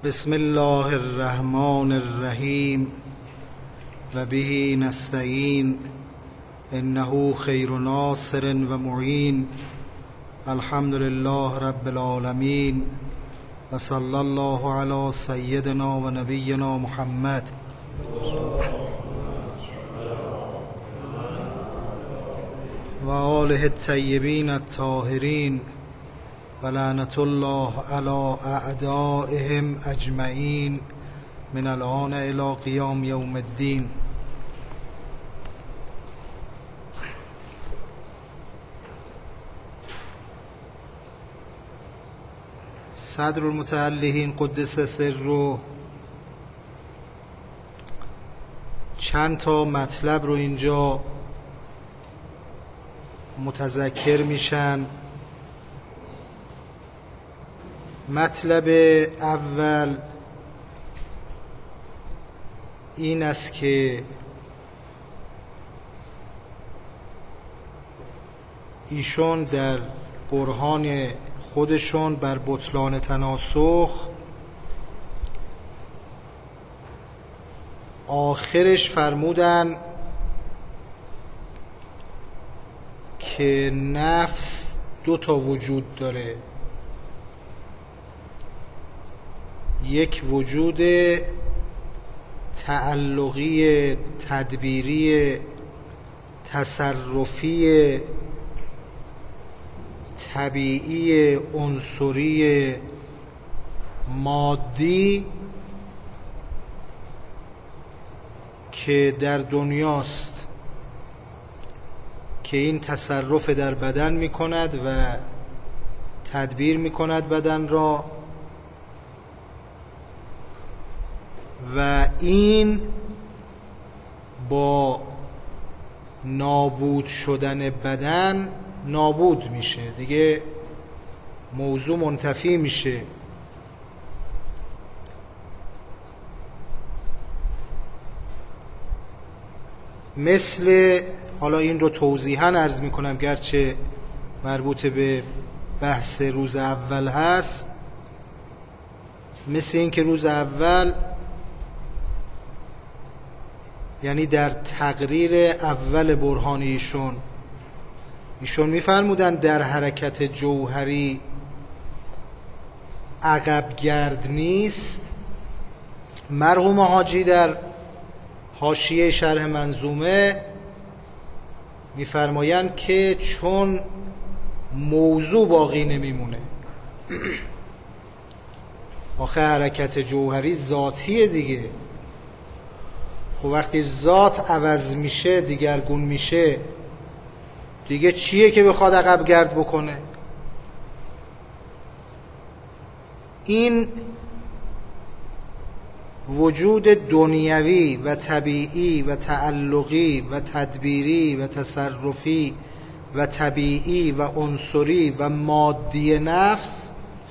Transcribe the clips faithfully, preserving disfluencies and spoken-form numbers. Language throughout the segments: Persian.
بسم الله الرحمن الرحیم و به نستعین انه خیر ناصر و معین. الحمد لله رب العالمین و صلی الله علی سیدنا و نبینا محمد و آله الطیبین الطاهرین و لعنت الله علی اعدائهم اجمعین من الآن الی قیام یوم الدین. صدر المتعلقین قدس سره چند تا مطلب رو اینجا متذکر میشن. مطلب اول این است که ایشون در برهان خودشون بر بطلان تناسخ آخرش فرمودن که نفس دو تا وجود داره، یک وجود تعلقی تدبیری تصرفی طبیعی عنصری مادی که در دنیاست، که این تصرف در بدن می کند و تدبیر می کند بدن را، و این با نابود شدن بدن نابود میشه دیگه، موضوع منتفی میشه. مثل، حالا این رو توضیحاً عرض میکنم گرچه مربوط به بحث روز اول هست، مثل این که روز اول یعنی در تقریر اول برهان ایشون ایشون میفرمودن در حرکت جوهری عقب گرد نیست. مرحوم حاجی در حاشیه شرح منظومه میفرمایند که چون موضوع باقی نمیمونه، آخه حرکت جوهری ذاتیه دیگه، خب وقتی ذات عوض میشه دیگرگون میشه دیگه چیه که بخواد عقب گرد بکنه؟ این وجود دنیوی و طبیعی و تعلقی و تدبیری و تصرفی و طبیعی و عنصری و مادی نفس،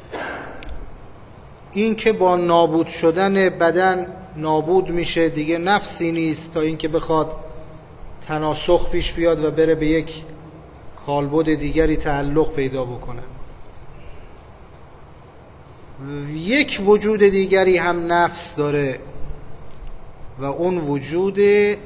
این که با نابود شدن بدن نابود میشه دیگه، نفسی نیست تا اینکه بخواد تناسخ پیش بیاد و بره به یک کالبد دیگری تعلق پیدا بکنه. یک وجود دیگری هم نفس داره و اون وجود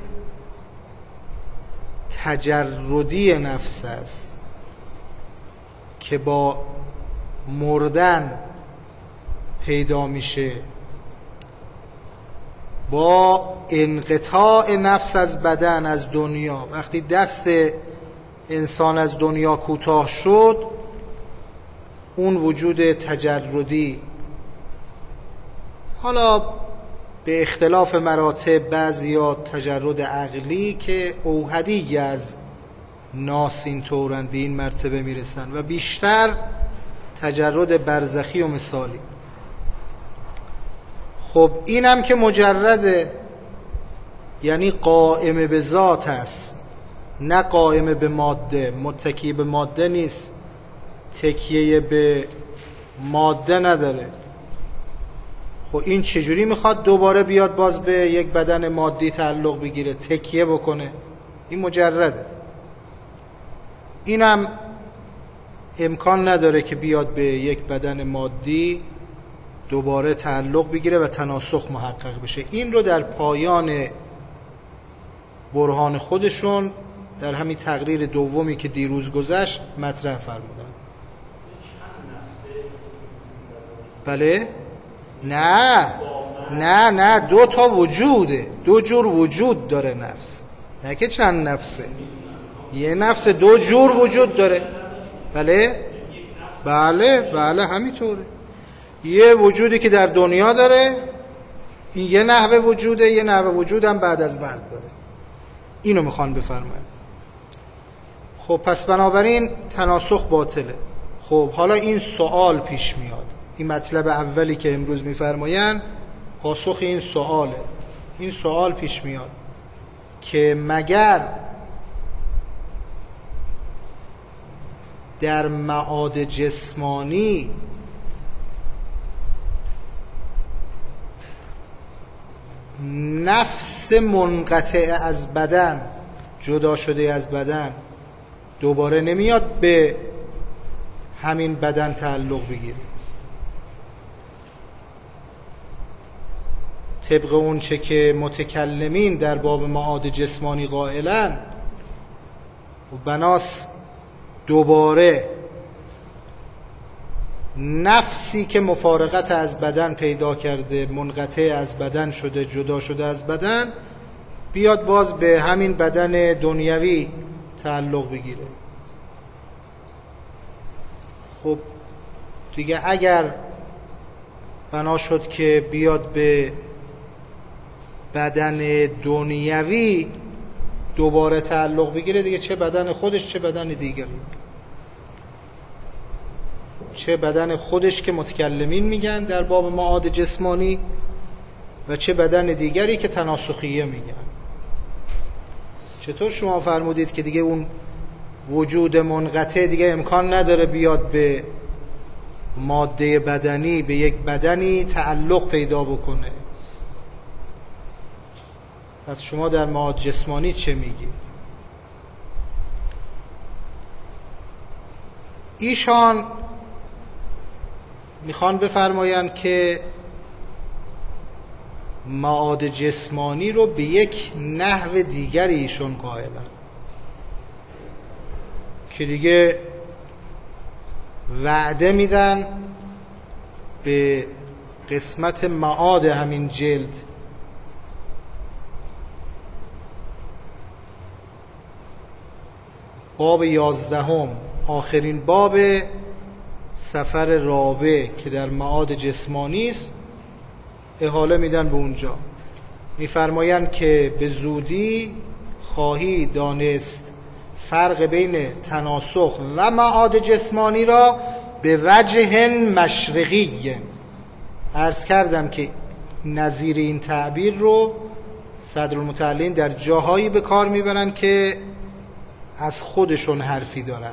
تجردی نفس است که با مردن پیدا میشه، با انقطاع نفس از بدن، از دنیا. وقتی دست انسان از دنیا کوتاه شد، اون وجود تجردی، حالا به اختلاف مراتب، بعضیا تجرد عقلی که اوحدی از ناس این طورن به این مرتبه میرسن، و بیشتر تجرد برزخی و مثالی. خب اینم که مجرده، یعنی قائم به ذات است، نه قائم به ماده، متکی به ماده نیست، تکیه به ماده نداره. خب این چجوری میخواد دوباره بیاد باز به یک بدن مادی تعلق بگیره، تکیه بکنه؟ این مجرده. اینم امکان نداره که بیاد به یک بدن مادی دوباره تعلق بگیره و تناسخ محقق بشه. این رو در پایان برهان خودشون در همین تقریر دومی که دیروز گذشت مطرح فرمودن. بله؟ نه نه نه دو تا وجوده، دو جور وجود داره نفس، نه که چند نفسه. یه نفس دو جور وجود داره. بله؟ بله بله همینطوره. یه وجودی که در دنیا داره، این یه نحوه وجوده، یه نحوه وجود هم بعد از مرگ داره. اینو میخوان بفرمایم. خب پس بنابراین تناسخ باطله. خب حالا این سوال پیش میاد، این مطلب اولی که امروز میفرماین پاسخ این سواله. این سوال پیش میاد که مگر در معاد جسمانی نفس منقطع از بدن، جدا شده از بدن، دوباره نمیاد به همین بدن تعلق بگیره طبق اون چه که متکلمین در باب معاد جسمانی قائلن؟ و بناس دوباره نفسی که مفارقت از بدن پیدا کرده، منقطع از بدن شده، جدا شده از بدن، بیاد باز به همین بدن دنیوی تعلق بگیره. خب دیگه اگر بنا شد که بیاد به بدن دنیوی دوباره تعلق بگیره، دیگه چه بدن خودش چه بدن دیگری، چه بدن خودش که متکلمین میگن در باب معاد جسمانی و چه بدن دیگری که تناسخیه میگن. چطور شما فرمودید که دیگه اون وجود منقطع دیگه امکان نداره بیاد به ماده بدنی، به یک بدنی تعلق پیدا بکنه؟ پس شما در معاد جسمانی چه میگید؟ ایشان میخوان بفرماین که معاد جسمانی رو به یک نحو دیگری ایشون قائلن که دیگه وعده میدن به قسمت معاد همین جلد باب یازدهم، آخرین باب سفر رابع که در معاد جسمانی است، احاله میدن به اونجا. میفرمایند که به زودی خواهی دانست فرق بین تناسخ و معاد جسمانی را به وجه مشرقی. عرض کردم که نظیر این تعبیر رو صدرالمتعلین در جاهایی به کار میبرن که از خودشون حرفی دارن.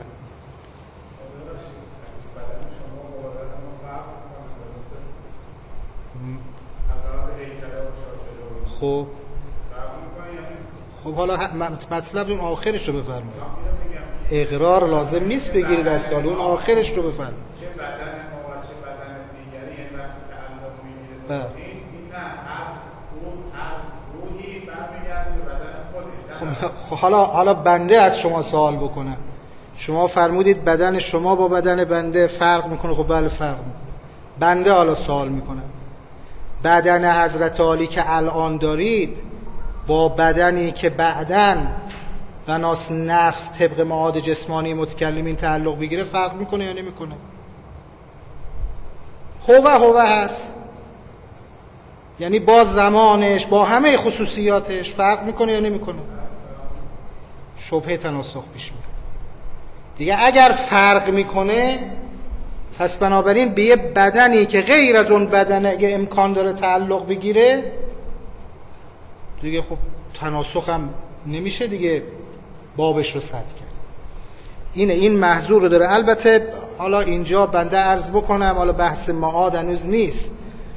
خب خب حالا مطلب اون آخرش رو بفرمایید. اقرار لازم نیست بگیرید از کال، اون آخرش رو بفرمایید. چه بدن ما و چه بدن دیگری این وقت تعلق میگیره، این نه هر روح هر روحی برمیگرده به بدن خودش. خب حالا حالا بنده از شما سوال بکنم، شما فرمودید بدن شما با بدن بنده فرق میکنه. خب بله فرق میکنه. بنده حالا سوال میکنم، بدن حضرت عالی که الان دارید با بدنی که بعدن بناس نفس طبق معاد جسمانی متکلمین تعلق بگیره فرق میکنه یا نمیکنه؟ هوه هوه هست، یعنی با زمانش با همه خصوصیاتش فرق میکنه یا نمیکنه؟ شبهه تناسخ پیش میاد دیگه. اگر فرق میکنه پس بنابراین به یه بدنی که غیر از اون بدن اگه امکان داره تعلق بگیره دیگه خب تناسخ هم نمیشه دیگه بابش رو سد کرد. اینه، این محظور رو داره. البته حالا اینجا بنده عرض بکنم، حالا بحث معاد هنوز نیست.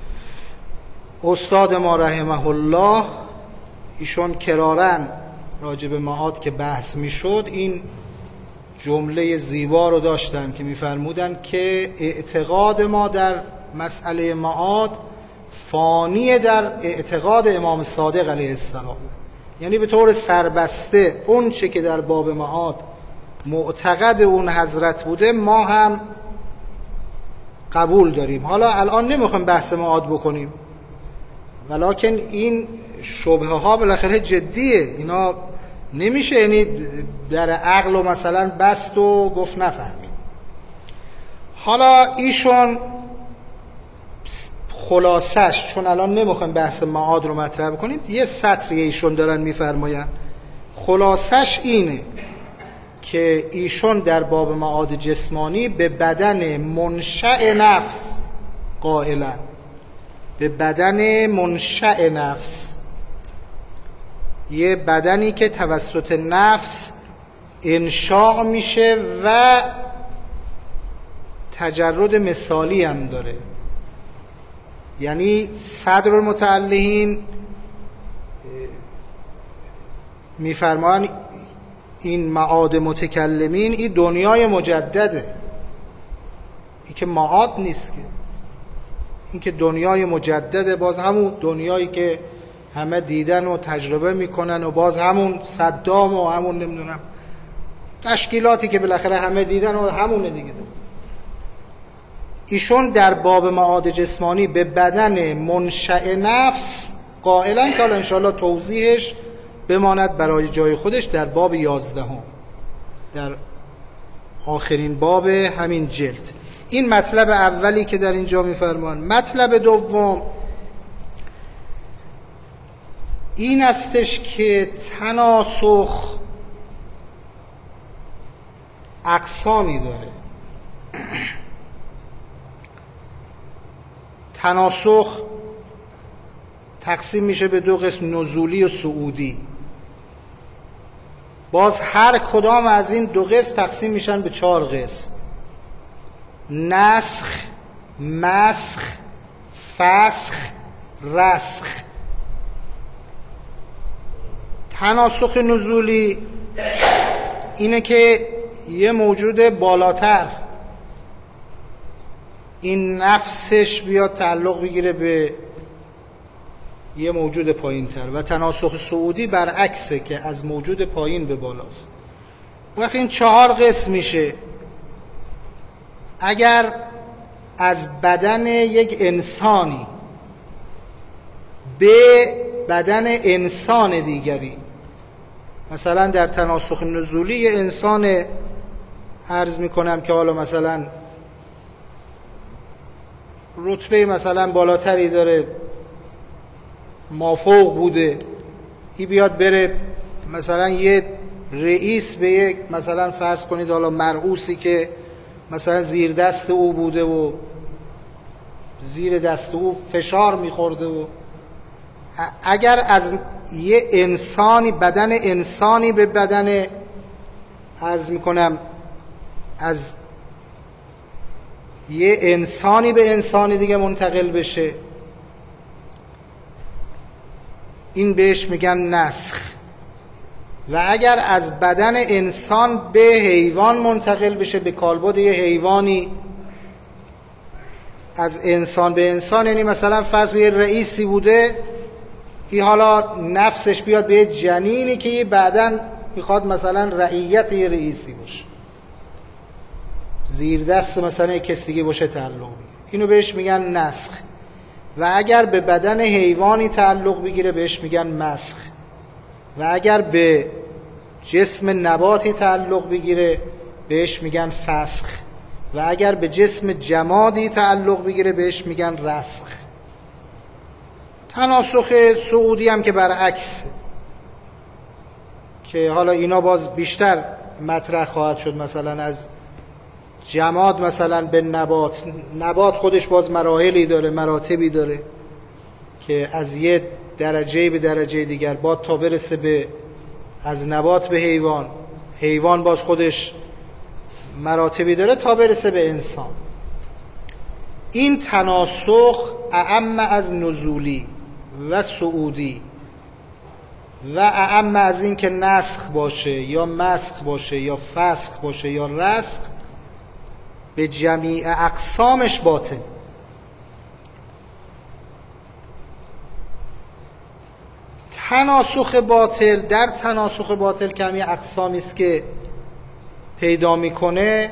استاد ما رحمه الله ایشون کرارن راجع به معاد که بحث میشد این جمله زیبا رو داشتن که میفرمودن که اعتقاد ما در مسئله معاد فانی در اعتقاد امام صادق علیه السلام، یعنی به طور سربسته اون چه که در باب معاد معتقد اون حضرت بوده ما هم قبول داریم. حالا الان نمیخوایم بحث معاد بکنیم، ولکن این شبهه ها بالاخره جدیه، اینا نمیشه یعنی در عقل و مثلا بست و گفت نفهمید. حالا ایشون خلاصش، چون الان نمیخوایم بحث معاد رو مطرح کنیم، یه سطری ایشون دارن میفرماین، خلاصش اینه که ایشون در باب معاد جسمانی به بدن منشأ نفس قائلن، به بدن منشأ نفس، یه بدنی که توسط نفس انشاء میشه و تجرد مثالی هم داره. یعنی صدر المتعلقین میفرمان این معاد متکلمین این دنیای مجدده، این که معاد نیست، که این که دنیای مجدده، باز همون دنیایی که همه دیدن و تجربه میکنن و باز همون صدام و همون نمیدونم تشکیلاتی که بالاخره همه دیدن و همونه دیگه. ایشون در باب معاد جسمانی به بدن منشأ نفس قائلن که حالا انشاءالله توضیحش بماند برای جای خودش در باب یازدهم، در آخرین باب همین جلد. این مطلب اولی که در اینجا میفرمان. مطلب دوم این استش که تناسخ اقسامی داره. تناسخ تقسیم میشه به دو قسم، نزولی و صعودی. باز هر کدام از این دو قسم تقسیم میشن به چهار قسم: نسخ، مسخ، فسخ، رسخ. تناسخ نزولی اینه که یه موجود بالاتر این نفسش بیاد تعلق بگیره به یه موجود پایین تر، و تناسخ صعودی برعکسه که از موجود پایین به بالاست. وقتی این چهار قسم میشه، اگر از بدن یک انسانی به بدن انسان دیگری، مثلا در تناسخ نزولی یه انسان عرض میکنم که حالا مثلا رتبه مثلا بالاتری داره، مافوق بوده، این بیاد بره مثلا یه رئیس به یک مثلا فرض کنید حالا مرئوسی که مثلا زیر دست او بوده و زیر دست او فشار میخورده، و اگر از یه انسانی، بدن انسانی به بدن عرض میکنم از یه انسانی به انسانی دیگه منتقل بشه، این بهش میگن نسخ. و اگر از بدن انسان به حیوان منتقل بشه، به کالبد یه حیوانی، از انسان به انسان، یعنی مثلا فرض به یه رئیسی بوده، این حالا نفسش بیاد به یه جنینی که یه بعدن میخواد مثلا رعیت یه رئیسی باشه، زیر دست مثلا یک کس دیگه باشه تعلق بگیره، اینو بهش میگن نسخ. و اگر به بدن حیوانی تعلق بگیره بهش میگن مسخ. و اگر به جسم نباتی تعلق بگیره بهش میگن فسخ. و اگر به جسم جمادی تعلق بگیره بهش میگن رسخ. تناسخ صعودی هم که برعکس، که حالا اینا باز بیشتر مطرح خواهد شد، مثلا از جماد مثلا به نبات. نبات خودش باز مراحلی داره، مراتبی داره که از یه درجه به درجه دیگر باد تا برسه به از نبات به حیوان. حیوان باز خودش مراتبی داره تا برسه به انسان. این تناسخ اعم از نزولی و صعودی و اعم از این که نسخ باشه یا مسخ باشه یا فسخ باشه یا رسخ، به جمیع اقسامش باطن. تناسخ باطل، در تناسخ باطل که همین اقسامی است که پیدا میکنه،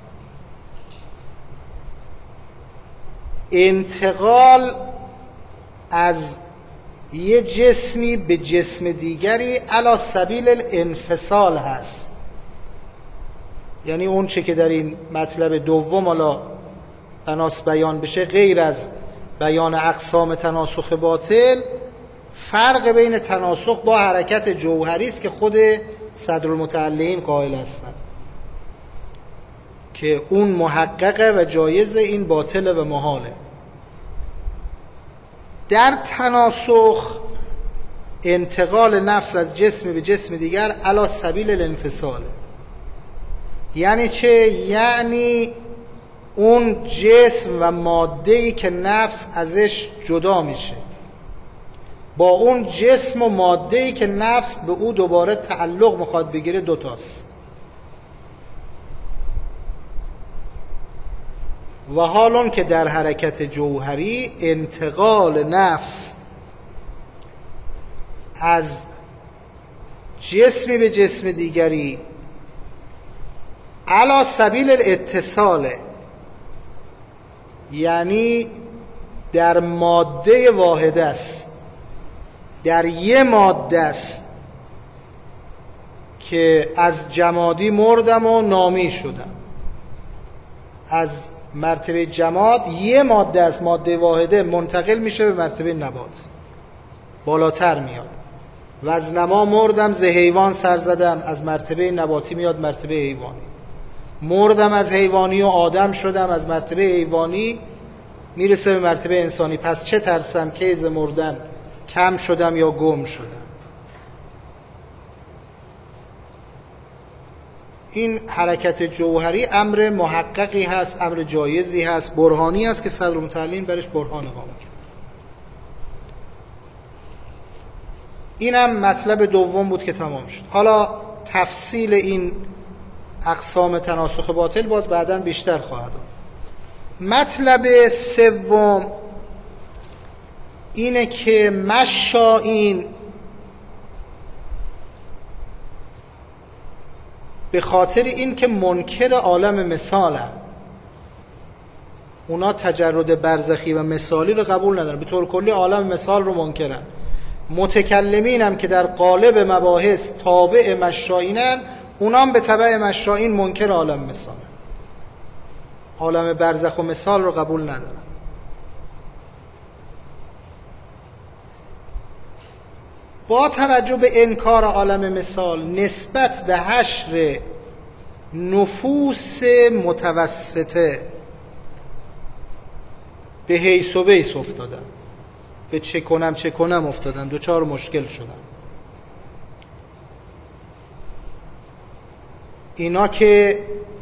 انتقال از یه جسمی به جسم دیگری علی سبیل الانفصال هست. یعنی اون چه که در این مطلب دوم حالا بناس بیان بشه، غیر از بیان اقسام تناسخ باطل، فرق بین تناسخ با حرکت جوهری است که خود صدرالمتعلقین قائل هستند که اون محققه و جایزه، این باطله و محاله. در تناسخ انتقال نفس از جسم به جسم دیگر علی سبیل الانفصال. یعنی چه؟ یعنی اون جسم و ماده‌ای که نفس ازش جدا میشه با اون جسم و ماده‌ای که نفس به او دوباره تعلق میخواد بگیره دوتاست. و حالون که در حرکت جوهری انتقال نفس از جسمی به جسم دیگری علی سبیل الاتصال، یعنی در ماده واحده است، در یه ماده است که از جمادی مردم و نامی شدم. از مرتبه جماد یه ماده است، ماده واحده، منتقل میشه به مرتبه نبات، بالاتر میاد. و از نما مردم ز حیوان سر زدم، از مرتبه نباتی میاد مرتبه حیوانی. مردم از حیوانی و آدم شدم، از مرتبه حیوانی میرسه به مرتبه انسانی. پس چه ترسم که از مردن کم شدم یا گم شدم. این حرکت جوهری امر محققی هست، امر جایزی هست، برهانی هست که صدرالمتعلقین برش برهان اقامه کرد. اینم مطلب دوم بود که تمام شد. حالا تفصیل این اقسام تناسخ باطل باز بعداً بیشتر خواهد آمد. مطلب سوم اینه که مشائین به خاطر این که منکر عالم مثالن، اونا تجرد برزخی و مثالی رو قبول ندارن، به طور کلی عالم مثال رو منکرن. متکلمین هم که در قالب مباحث تابع مشائینن، اونا هم به تبع مشائین منکر عالم مثالن، عالم برزخ و مثال رو قبول ندارن. با توجه به انکار عالم مثال نسبت به حشر نفوس متوسطه به حیث و بیس افتادن، به چه کنم چه کنم افتادن، دوچار مشکل شدن. اینا که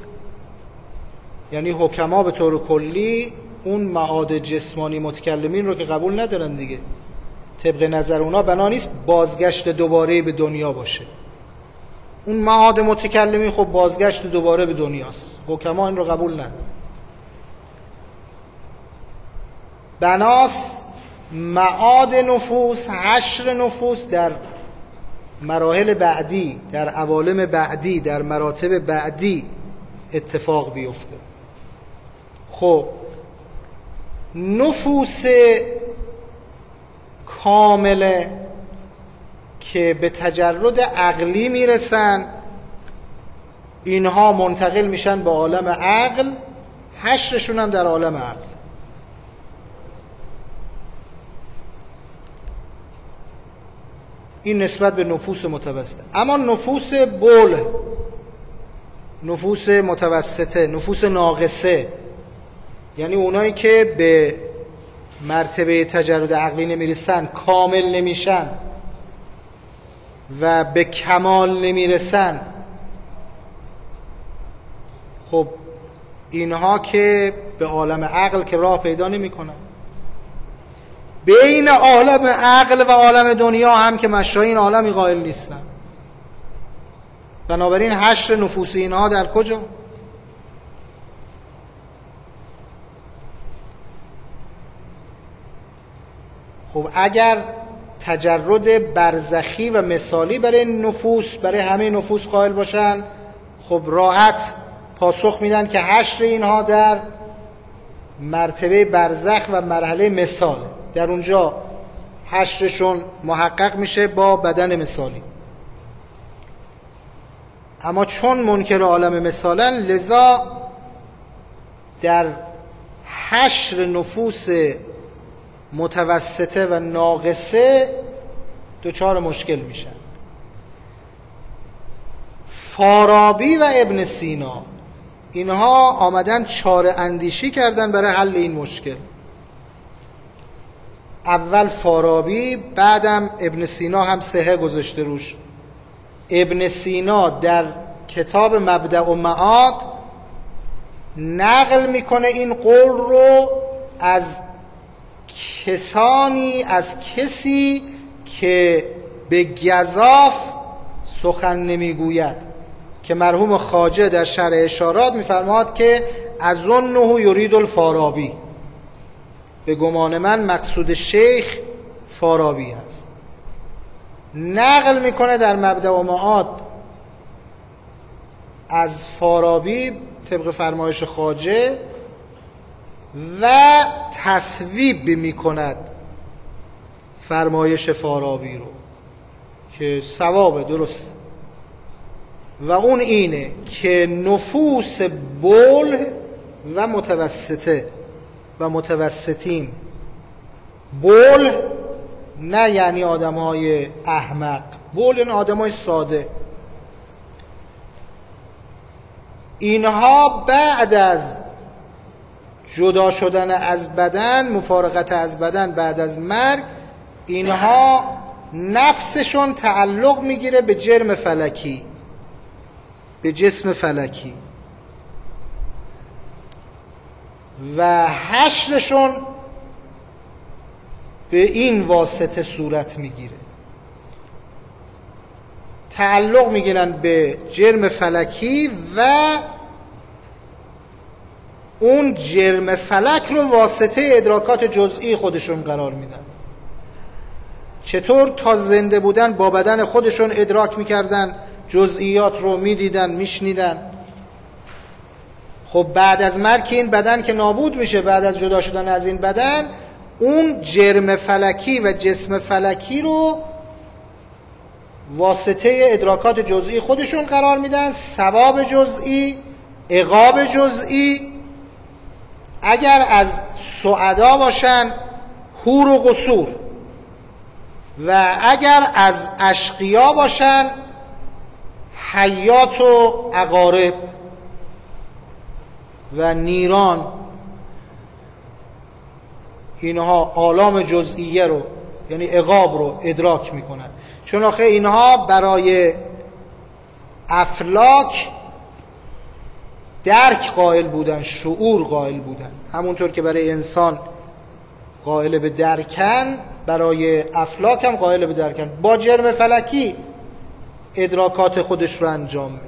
یعنی حکما به طور کلی اون معاد جسمانی متکلمین رو که قبول ندارن دیگه، طبق نظر اونا بنا نیست بازگشت دوباره به دنیا باشه. اون معاد متکلمین خب بازگشت دوباره به دنیاست، حکما این رو قبول ندارن. بناس معاد نفوس، حشر نفوس در مراحل بعدی، در عوالم بعدی، در مراتب بعدی اتفاق بیفته. خب نفوس کامله که به تجرد عقلی میرسن، اینها منتقل میشن به عالم عقل، حشرشون هم در عالم عقل. این نسبت به نفوس متوسطه. اما نفوس بول، نفوس متوسطه، نفوس ناقصه، یعنی اونایی که به مرتبه تجرد عقلی نمیرسن، کامل نمیشن و به کمال نمیرسن، خب اینها که به عالم عقل که راه پیدا نمیکنن. بین عالم عقل و عالم دنیا هم که مشائین عالمی قائل نیستن. بنابراین حشر نفوس اینها در کجا؟ خب اگر تجرد برزخی و مثالی برای نفوس، برای همه نفوس قائل باشن، خب راحت پاسخ میدن که حشر اینها در مرتبه برزخ و مرحله مثال، در اونجا حشرشون محقق میشه با بدن مثالی. اما چون منکر عالم مثالن، لذا در حشر نفوس متوسطه و ناقصه دچار مشکل میشن. فارابی و ابن سینا اینها آمدن چاره اندیشی کردن برای حل این مشکل. اول فارابی، بعدم ابن سینا هم سهه گذاشته روش. ابن سینا در کتاب مبدأ و معاد نقل میکنه این قول رو از کسانی، از کسی که به گزاف سخن نمیگوید، که مرحوم خواجه در شرح اشارات میفرماد که اظنه یرید الفارابی، به گمان من مقصود شیخ فارابی است. نقل میکنه در مبدأ و معاد از فارابی طبق فرمایش خواجه و تصویب میکند فرمایش فارابی رو که صوابه، درست. و اون اینه که نفوس بوله و متوسطه و متوسطین، بول نه یعنی آدم های احمق، بول یعنی آدم های ساده، اینها بعد از جدا شدن از بدن، مفارقت از بدن بعد از مرگ، اینها نفسشون تعلق میگیره به جرم فلکی، به جسم فلکی، و حشرشون به این واسطه صورت میگیره. تعلق میگیرن به جرم فلکی و اون جرم فلک رو واسطه ادراکات جزئی خودشون قرار میدن. چطور تا زنده بودن با بدن خودشون ادراک میکردن، جزئیات رو میدیدن، میشنیدن، خب بعد از مرگ این بدن که نابود میشه، بعد از جدا شدن از این بدن، اون جرم فلکی و جسم فلکی رو واسطه ادراکات جزئی خودشون قرار میدن، ثواب جزئی، عقاب جزئی. اگر از سعدا باشن حور و قصور، و اگر از اشقیا باشن حیات و عقارب و نیران. اینها آلام جزئیه رو، یعنی عقاب رو ادراک میکنن، چون آخه اینها برای افلاک درک قائل بودن، شعور قائل بودن. همونطور که برای انسان قائل به درکن، برای افلاک هم قائل به درکن. با جرم فلکی ادراکات خودش رو انجام میده.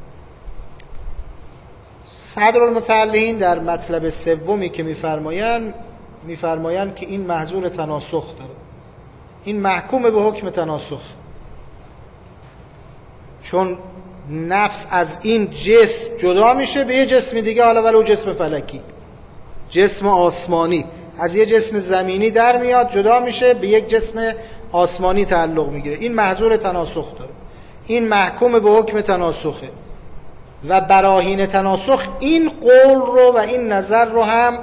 صدرالمتعلقین در مطلب سومی که میفرمایند میفرمایند که این محظور تناسخ داره، این محکوم به حکم تناسخ، چون نفس از این جسم جدا میشه به یه جسم دیگه، حالا ولو جسم فلکی، جسم آسمانی، از یه جسم زمینی در میاد، جدا میشه به یک جسم آسمانی تعلق میگیره. این محظور تناسخ داره، این محکوم به حکم تناسخه. و براهین تناسخ این قول رو و این نظر رو هم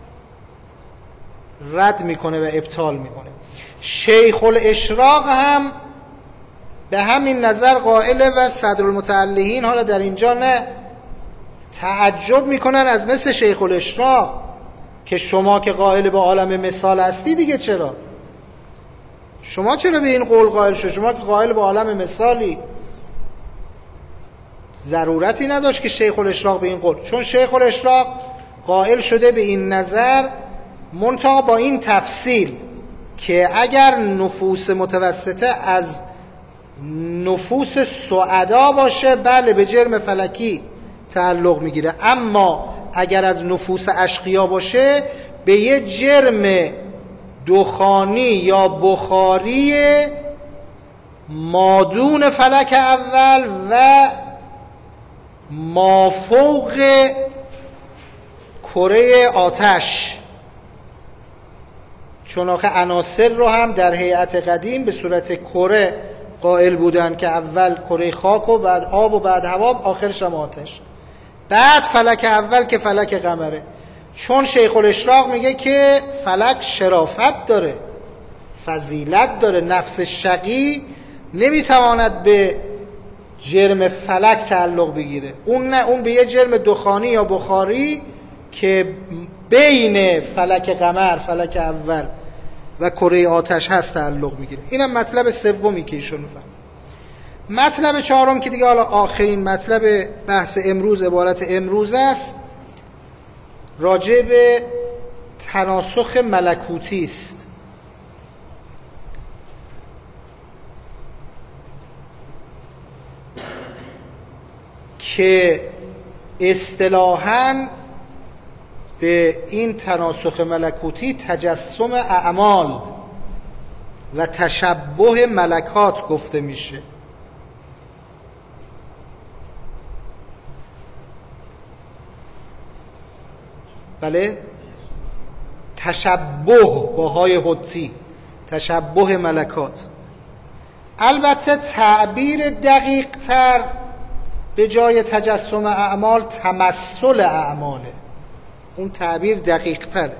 رد میکنه و ابطال میکنه. شیخ الاشراق هم به همین نظر قائله و صدرالمتعلقین حالا در اینجا نه تعجب میکنن از مثل شیخ الاشراق که شما که قائل به عالم مثال هستی دیگه، چرا شما چرا به این قول قائل شد؟ شما که قائل به عالم مثالی. ضرورتی نداشت که شیخ الاشراق به این قول، چون شیخ الاشراق قائل شده به این نظر، منتها با این تفصیل که اگر نفوس متوسطه از نفوس سعدا باشه، بله به جرم فلکی تعلق میگیره، اما اگر از نفوس اشقیا باشه به یه جرم دخانی یا بخاری مادون فلک اول و مافوق کره آتش، چون آخه عناصر رو هم در هیئت قدیم به صورت کره قائل بودن که اول کره خاک و بعد آب و بعد هوا، آخرش هم آتش. بعد فلک اول که فلک قمره، چون شیخ الاشراق میگه که فلک شرافت داره، فضیلت داره، نفس شقی نمیتواند به جرم فلک تعلق بگیره، اون نه، اون به یه جرم دخانی یا بخاری که بین فلک قمر، فلک اول و کره آتش هست تعلق میگیره. اینم مطلب سومی که ایشون میفهمه. مطلب چهارم که دیگه حالا آخرین مطلب بحث امروز، عبارت امروز است، راجع به تناسخ ملکوتی است که اصطلاحاً به این تناسخ ملکوتی تجسم اعمال و تشبه ملکات گفته میشه. بله، تشبه با های حدی، تشبه ملکات. البته تعبیر دقیق تر به جای تجسم اعمال تمثل اعماله، اون تعبیر دقیق تره.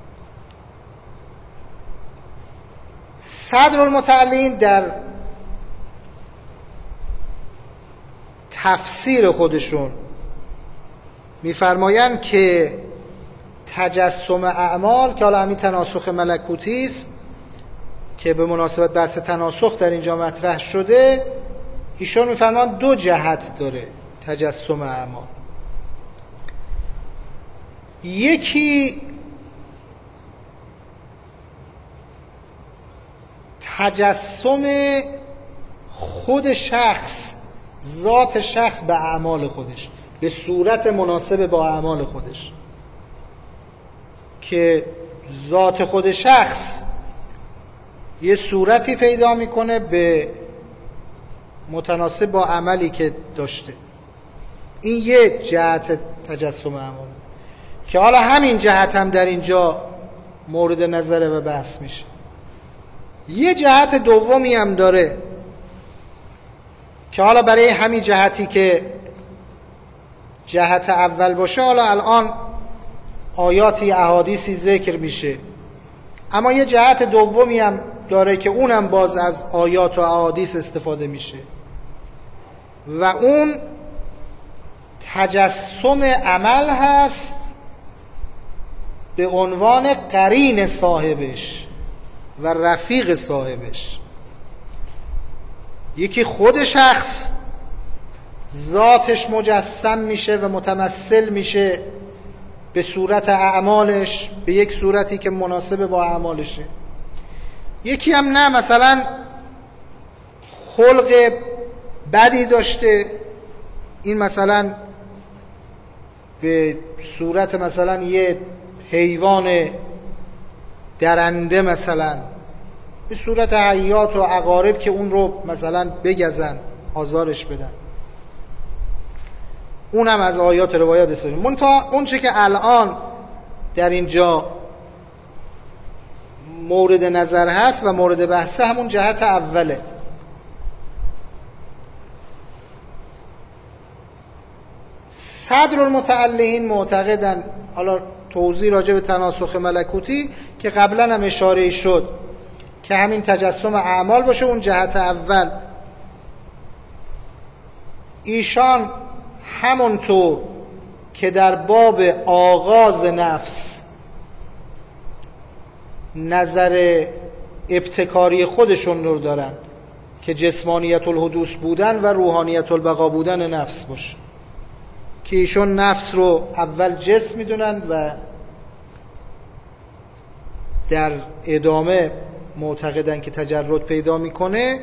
صدر المتعلین در تفسیر خودشون میفرمایند که تجسم اعمال که حالا همین تناسخ ملکوتی است که به مناسبت بحث تناسخ در اینجا مطرح شده، ایشون میفرمایند دو جهت داره تجسم اعمال. یکی تجسم خود شخص، ذات شخص به اعمال خودش، به صورت مناسب با اعمال خودش، که ذات خود شخص یه صورتی پیدا میکنه به متناسب با عملی که داشته. این یه جهت تجسم اعمال که حالا همین جهت هم در اینجا مورد نظره و بحث میشه. یه جهت دومی هم داره که حالا برای همین جهتی که جهت اول باشه حالا الان آیاتی احادیثی ذکر میشه، اما یه جهت دومی هم داره که اونم باز از آیات و احادیث استفاده میشه و اون تجسم عمل هست به عنوان قرین صاحبش و رفیق صاحبش. یکی خود شخص ذاتش مجسم میشه و متمثل میشه به صورت اعمالش، به یک صورتی که مناسب با اعمالشه. یکی هم نه، مثلا خلق بدی داشته، این مثلا به صورت مثلا یه حیوان درنده، مثلا به صورت حیات و عقارب که اون رو مثلا بگزن، آزارش بدن، اونم از آیات روایات استفاده. منتها اون چه که الان در اینجا مورد نظر هست و مورد بحثه همون جهت اوله. صدر المتعلین معتقدن، حالا توضیح راجع به تناسخ ملکوتی که قبلا هم اشاره شد که همین تجسم اعمال باشه اون جهت اول، ایشان همونطور که در باب آغاز نفس نظر ابتکاری خودشون رو دارن که جسمانیت الحدوث بودن و روحانیت البقا بودن نفس باشه، که ایشون نفس رو اول جسم میدونن و در ادامه معتقدن که تجرد پیدا میکنه.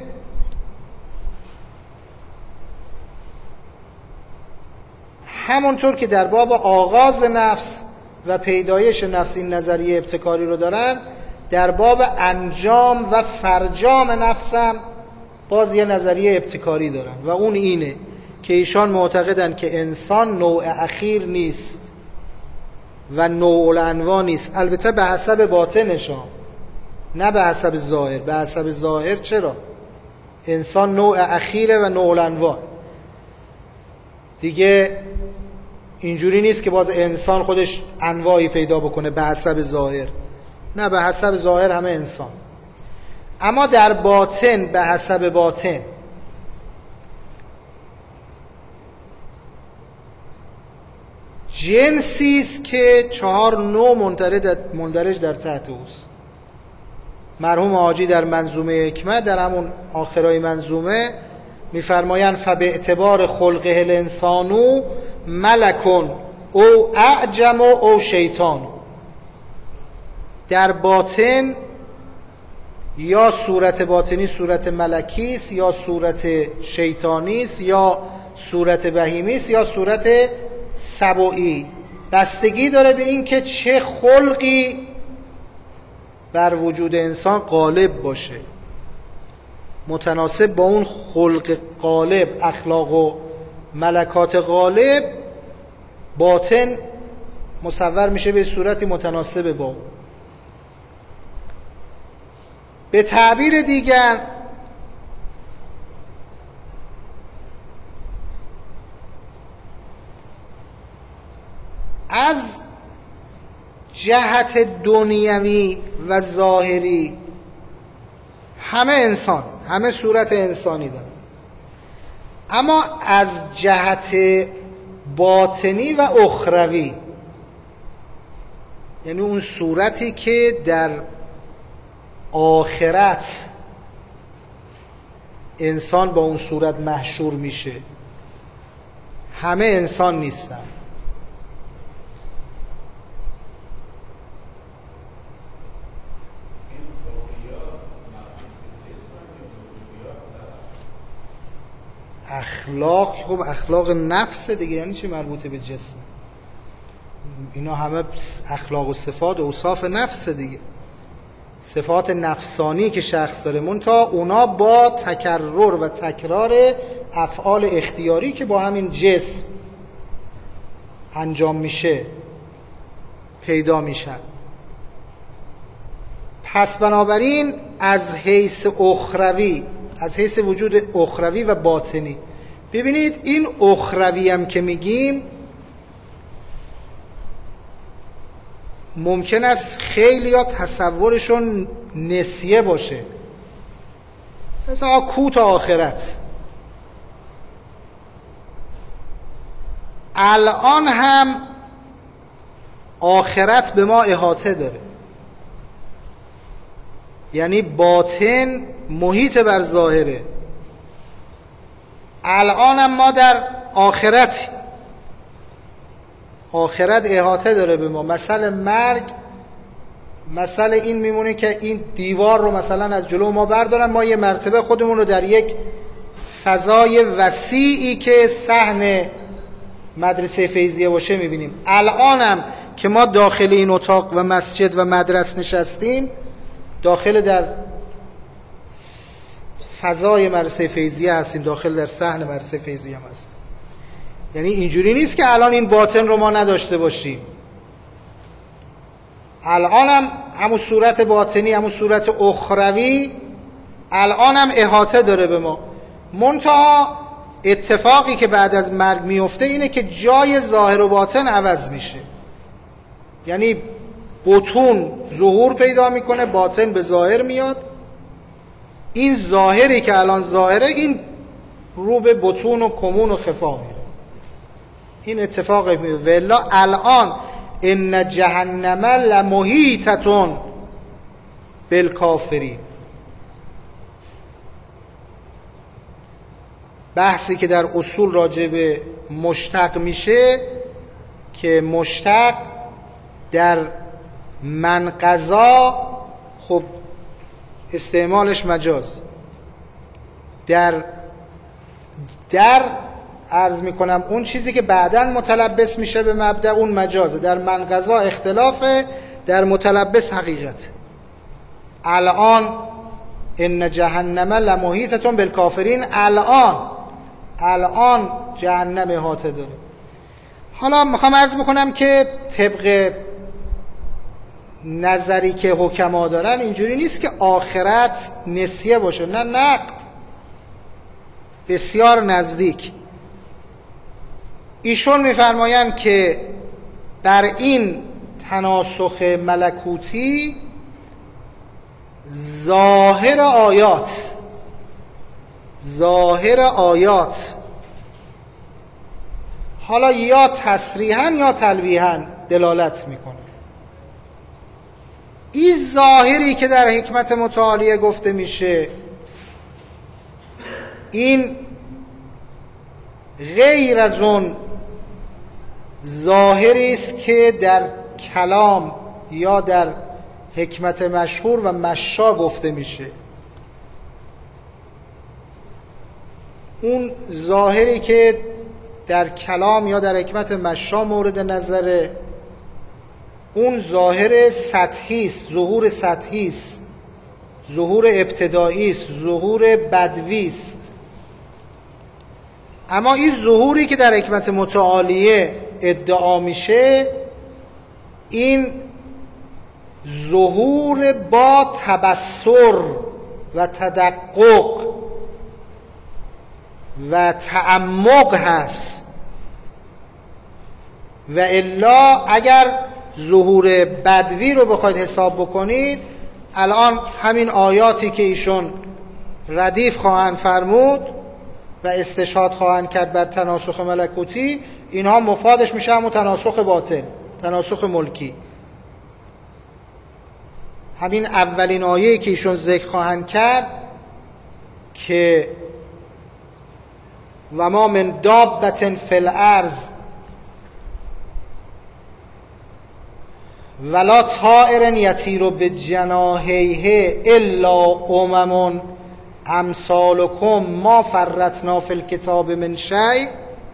همونطور که در باب آغاز نفس و پیدایش نفس این نظریه ابتکاری رو دارن، در باب انجام و فرجام نفسم باز یه نظریه ابتکاری دارن و اون اینه که ایشان معتقدن که انسان نوع اخیر نیست و نوع الانواع نیست، البته به حسب باطنشان، نه به حسب ظاهر. به حسب ظاهر چرا؟ انسان نوع اخیره و نوع الانواع دیگه. اینجوری نیست که باز انسان خودش انواعی پیدا بکنه به حسب ظاهر، نه، به حسب ظاهر همه انسان. اما در باطن به حسب باطن جنسی است که چهار نوع مندرج در تحت اوست. مرحوم حاجی در منظومه حکمت در همون آخرای منظومه میفرمایند فباعتبار خلقه الانسانو ملکون او اعجم او شیطان. در باطن یا صورت باطنی صورت ملکی است، یا صورت شیطانی است، یا صورت بهیمی است، یا صورت سبوئی. بستگی داره به این که چه خلقی بر وجود انسان غالب باشه، متناسب با اون خلق غالب، اخلاق و ملکات غالب، باطن مصور میشه به صورتی متناسب با اون. به تعبیر دیگر از جهت دنیوی و ظاهری همه انسان، همه صورت انسانی دارن، اما از جهت باطنی و اخروی، یعنی اون صورتی که در آخرت انسان با اون صورت محشور میشه، همه انسان نیستن. اخلاق، خب اخلاق نفس دیگه، یعنی چی مربوطه به جسم؟ اینا همه اخلاق و صفات و اوصاف نفس دیگه، صفات نفسانی که شخص داره، منتها اونا با تکرر و تکرار افعال اختیاری که با همین جسم انجام میشه پیدا میشن. پس بنابراین از حیث اخروی، از حیث وجود اخروی و باطنی، ببینید این اخروی هم که میگیم ممکن است خیلی ها تصورشون نسیه باشه، مثلا کوت آخرت. الان هم آخرت به ما احاطه داره، یعنی باطن محیط بر ظاهره. الان هم ما در آخرت، آخرت احاطه داره به ما. مثل مرگ، مثل این میمونه که این دیوار رو مثلا از جلو ما بردارن، ما یه مرتبه خودمون رو در یک فضای وسیعی که صحن مدرسه فیضیه باشه میبینیم. الانم که ما داخل این اتاق و مسجد و مدرسه نشستیم، داخل در فضای مدرسه فیضیه هستیم، داخل در صحن مدرسه فیضیه هم هستیم. یعنی اینجوری نیست که الان این باطن رو ما نداشته باشیم. الان هم همون صورت باطنی، همون صورت اخروی الان هم احاطه داره به ما. منتها اتفاقی که بعد از مرگ میفته اینه که جای ظاهر و باطن عوض میشه، یعنی بطون ظهور پیدا میکنه، باطن به ظاهر میاد. این ظاهری که الان ظاهره این رو به بطون و کمون و خفا میره. این اتفاق میفته. ولی الان ان جهنم لمحیطة بالکافرین، بحثی که در اصول راجع به مشتق میشه که مشتق در منقضا خب استعمالش مجاز، در در عرض میکنم اون چیزی که بعداً متلبس میشه به مبدأ اون مجازه، در منقضا اختلافه، در متلبس حقیقت. الان ان جهنم لمحیطة بالکافرین، الان الان جهنم احاطه داره. حالا میخوام عرض بکنم که طبق نظری که حکما دارن اینجوری نیست که آخرت نسیه باشه، نه، نقد، بسیار نزدیک. ایشون میفرمایند که بر این تناسخ ملکوتی ظاهر آیات ظاهر آیات حالا یا تصریحاً یا تلویحاً دلالت میکنه. این ظاهری که در حکمت متعالیه گفته میشه، این غیر از اون ظاهری است که در کلام یا در حکمت مشهور و مشا گفته میشه. اون ظاهری که در کلام یا در حکمت مشا مورد نظره، اون ظاهر سطحی است، ظهور سطحی است، ظهور ابتدایی است، ظهور بدوی است. اما این ظهوری که در حکمت متعالیه ادعا میشه، این ظهور با تبصر و تدقق و تعمق هست. و الا اگر ظهور بدوی رو بخواید حساب بکنید، الان همین آیاتی که ایشون ردیف خواهند فرمود و استشهاد خواهند کرد بر تناسخ ملکوتی، اینها مفادش میشه همون تناسخ باطن، تناسخ ملکی. همین اولین آیه‌ای که ایشون ذکر خواهند کرد که و ما من دابة فی الارض ولا طائر یطیر بجناحیه الا امم امثالکم ما فرطنا فی الکتاب من شیء.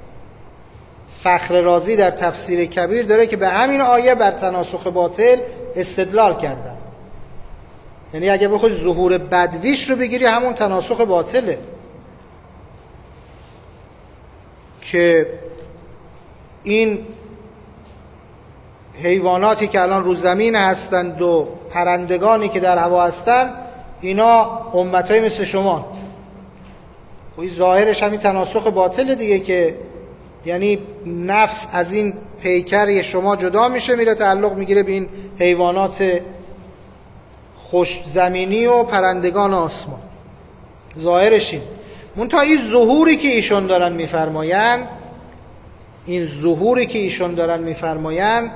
فخر رازی در تفسیر کبیر داره که به همین آیه بر تناسخ باطل استدلال کردن. یعنی اگه بخوای ظهور بدویش رو بگیری، همون تناسخ باطله که این حیواناتی که الان رو زمین هستند و پرندگانی که در هوا هستند، اینا امتای مثل شما. خب این ظاهرش همین تناسخ باطله دیگه، که یعنی نفس از این پیکر شما جدا میشه، میره تعلق میگیره به این حیوانات خوش زمینی و پرندگان آسمان. ظاهرش این. منتها این ظهوری که ایشون دارن میفرماین، این ظهوری که ایشون دارن میفرماین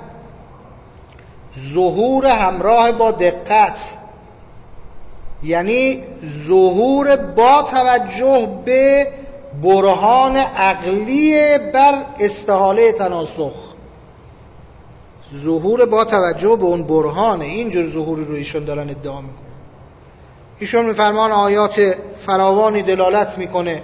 ظهور همراه با دقت، یعنی ظهور با توجه به برهان عقلی بر استحاله تناسخ. ظهور با توجه به اون برهانه. اینجور ظهوری رو ایشون دارن ادعا میکنن. ایشون میفرمان آیات فراوانی دلالت میکنه،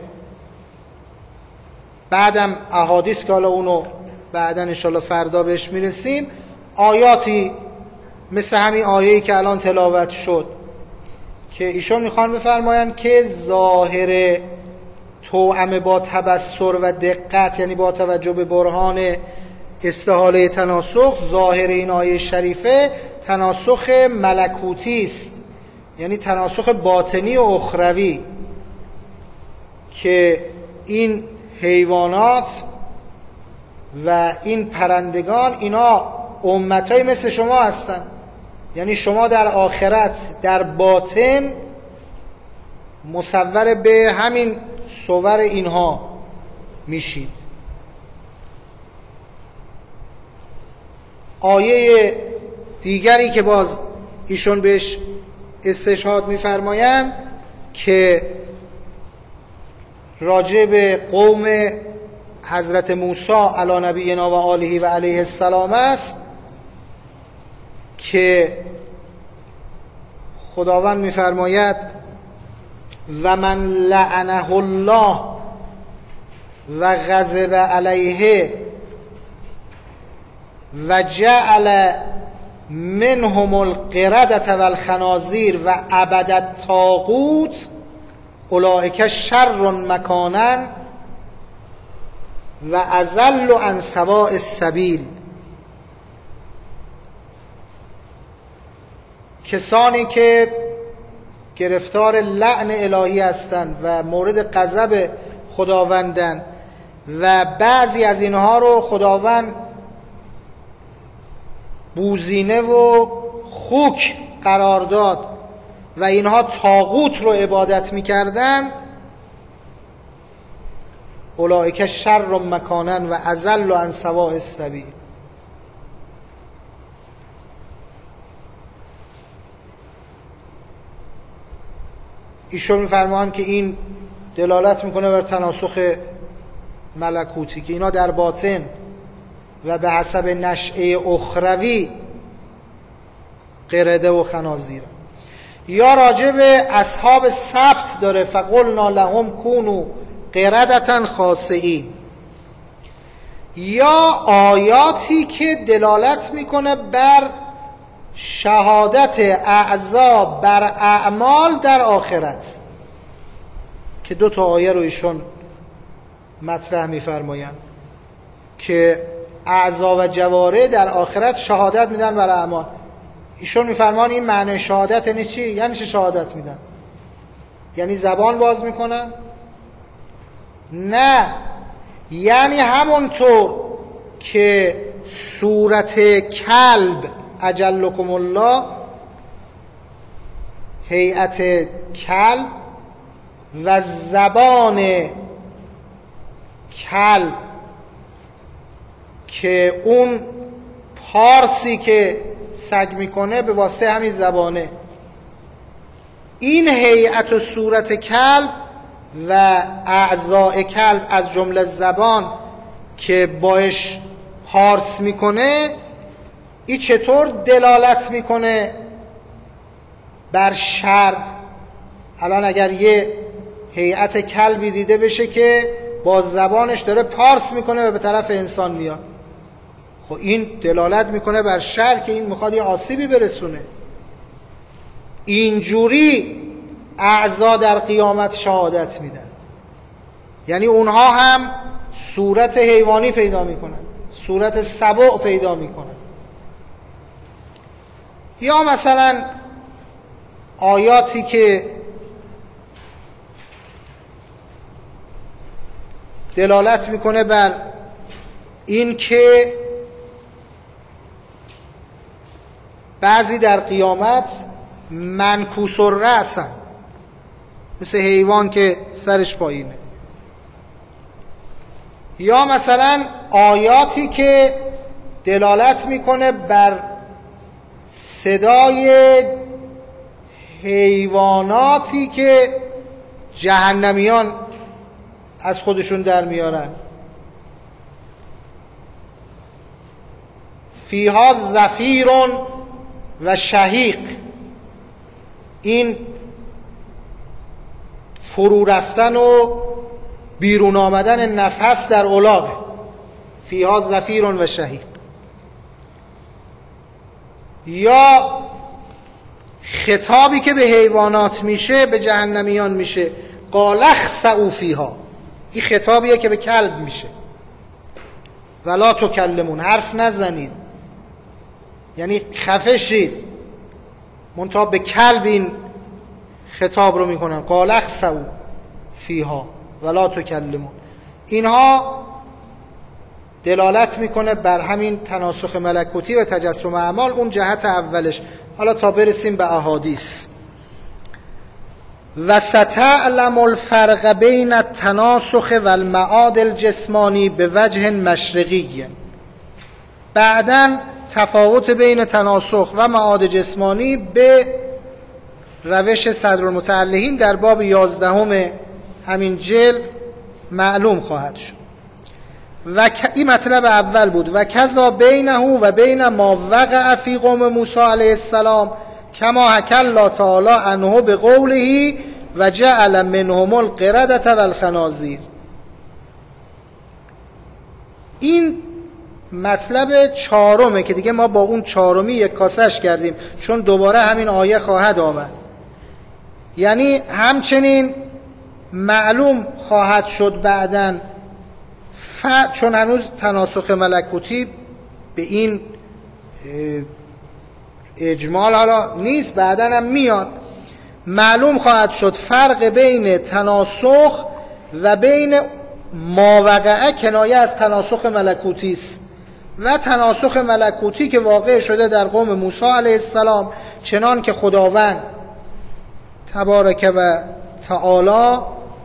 بعدم احادیث که حالا اونو بعدن انشالله فردا بهش میرسیم، آیاتی مثل همین آیه‌ای که الان تلاوت شد که ایشون میخوان بفرماین که ظاهر توأم با تبصر و دقت، یعنی با توجه به برهان استحاله تناسخ، ظاهر این آیه شریفه تناسخ ملکوتی است، یعنی تناسخ باطنی و اخروی، که این حیوانات و این پرندگان اینا امتای مثل شما هستن. یعنی شما در آخرت در باطن مصور به همین صور اینها میشید. آیه دیگری که باز ایشون بهش استشهاد میفرمایند که راجع به قوم حضرت موسی علی نبینا و آله و علیه السلام است، که خداوند میفرماید و من لعنه الله و غضب علیه و جعل منهم القردة والخنازیر و عبد الطاغوت اولئک شر مکانا و اضل عن سواء السبیل. کسانی که گرفتار لعن الهی هستند و مورد غضب خداوندند و بعضی از اینها رو خداوند بوزینه و خوک قرار داد و اینها طاغوت رو عبادت میکردن، اولئک شر مکانا و اضل عن سواء السبیل. ایشون میفرمان که این دلالت میکنه بر تناسخ ملکوتی که اینا در باطن و به حسب نشأه اخروی قرده و خنازیر. یا راجع به اصحاب سبت داره فقلنا لهم کونوا قردة خاسئین. یا آیاتی که دلالت میکنه بر شهادت اعضا بر اعمال در آخرت، که دو تا آیه رو ایشون مطرح میفرمایند که اعضا و جواره در آخرت شهادت میدن بر اعمال. ایشون میفرمان این معنی شهادت یعنی چی؟ یعنی چه شهادت میدن؟ یعنی زبان باز میکنن؟ نه، یعنی همونطور که صورت کلب اجلکم الله، هیئت کلب و زبان کلب که اون پارسی که سگ میکنه به واسطه همین زبانه، این هیئت و صورت کلب و اعضاء کلب از جمله زبان که باش پارس میکنه، این چطور دلالت میکنه بر شر؟ الان اگر یه هیئت کلبی دیده بشه که با زبانش داره پارس میکنه و به طرف انسان میاد، خب این دلالت میکنه بر شر که این میخواد یه آسیبی برسونه. اینجوری اعضا در قیامت شهادت میدن، یعنی اونها هم صورت حیوانی پیدا میکنن، صورت سبع پیدا میکنن. یا مثلا آیاتی که دلالت میکنه بر این که بعضی در قیامت منکوس الرأسن، مثل حیوان که سرش پایینه. یا مثلا آیاتی که دلالت میکنه بر صدای حیواناتی که جهنمیان از خودشون در میارن، فیها زفیر و شهیق. این فرو رفتن و بیرون آمدن نفس در الاغه، فیها زفیر و شهیق. یا خطابی که به حیوانات میشه به جهنمیان میشه، قال اخسئوا فیها. این خطابیه که به کلب میشه، ولا تکلمون، حرف نزنید، یعنی خفه شید. منتها به کلب این خطاب رو میکنن، قال اخسئوا فیها ولا تکلمون. اینها دلالت میکنه بر همین تناسخ ملکوتی و تجسم اعمال، اون جهت اولش. حالا تا برسیم به احادیث. و ستعلم الفرق بین التناسخ و المعاد الجسمانی به وجه مشرقی. بعداً تفاوت بین تناسخ و معاد جسمانی به روش صدرالمتعلقین در باب یازدهم همین جلد معلوم خواهد شد. و این مطلب اول بود. و کذا بینه و بین ما وقع فی قوم موسی علیه السلام کما حکی الله تعالی عنه به قوله و جعل منهم القردة والخنازیر. این مطلب چهارمه که دیگه ما با اون چهارمی یک کاسش کردیم، چون دوباره همین آیه خواهد آمد. یعنی همچنین معلوم خواهد شد بعداً ف... چون هنوز تناسخ ملکوتی به این اجمال حالا نیست، بعداً هم میاد، معلوم خواهد شد فرق بین تناسخ و بین ماوقعه کنایه از تناسخ ملکوتی است و تناسخ ملکوتی که واقع شده در قوم موسی علیه السلام، چنان که خداوند تبارک و تعالی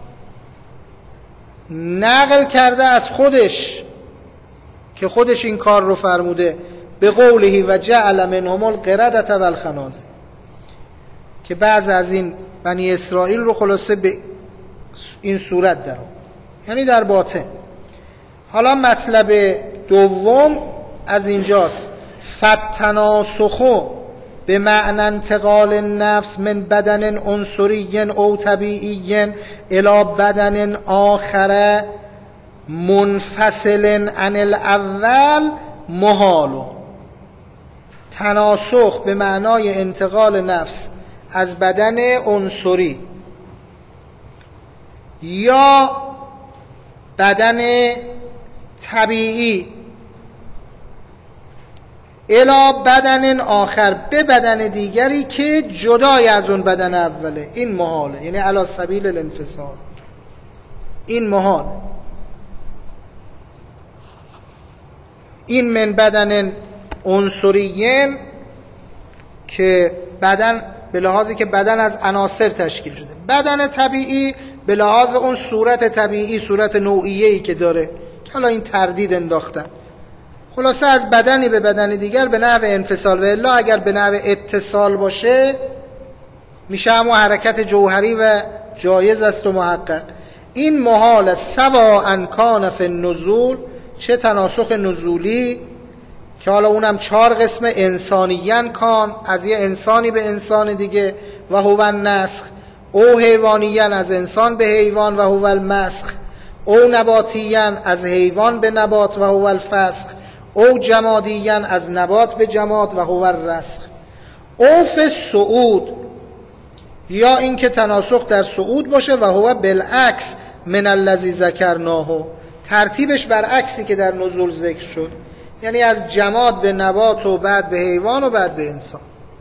نقل کرده از خودش که خودش این کار رو فرموده، به قوله و جعل منهم القردة والخنازیر، که بعض از این بنی اسرائیل رو خلاصه به این صورت در آورد، یعنی در باطن. حالا مطلب دوم از اینجاست، فتناسخو به معنی انتقال النفس من بدن عنصری او طبیعی الی بدن آخر منفصل عن الاول محال. تناسخ به معنای انتقال نفس از بدن عنصری یا بدن طبیعی الی بدن آخر، به بدن دیگری که جدای از اون بدن اوله، این محاله، یعنی علی سبیل الانفصال، این محال. این من بدن عنصریین که بدن به لحاظی که بدن از عناصر تشکیل شده، بدن طبیعی به لحاظ اون صورت طبیعی، صورت نوعیه‌ای که داره، که حالا این تردید انداختن. خلاصه از بدنی به بدن دیگر به نحو انفصال، و الا اگر به نحو اتصال باشه میشه همون حرکت جوهری و جایز است و محقق. این محال سواء کان فی النزول، چه تناسخ نزولی که حالا اونم چهار قسم، انسانیان کان از یه انسانی به انسان دیگه، و هو النسخ، او حیوانیان از انسان به حیوان و هو المسخ، او نباتیان از حیوان به نبات و هو الفسخ، او جمادیان از نبات به جماد و هو الرسخ، او فی الصعود، یا اینکه تناسخ در صعود باشه، و هو بالعکس من الذی ذکرناه، ترتیبش برعکسی که در نزول ذکر شد، یعنی از جماد به نبات و بعد به حیوان و بعد به انسان.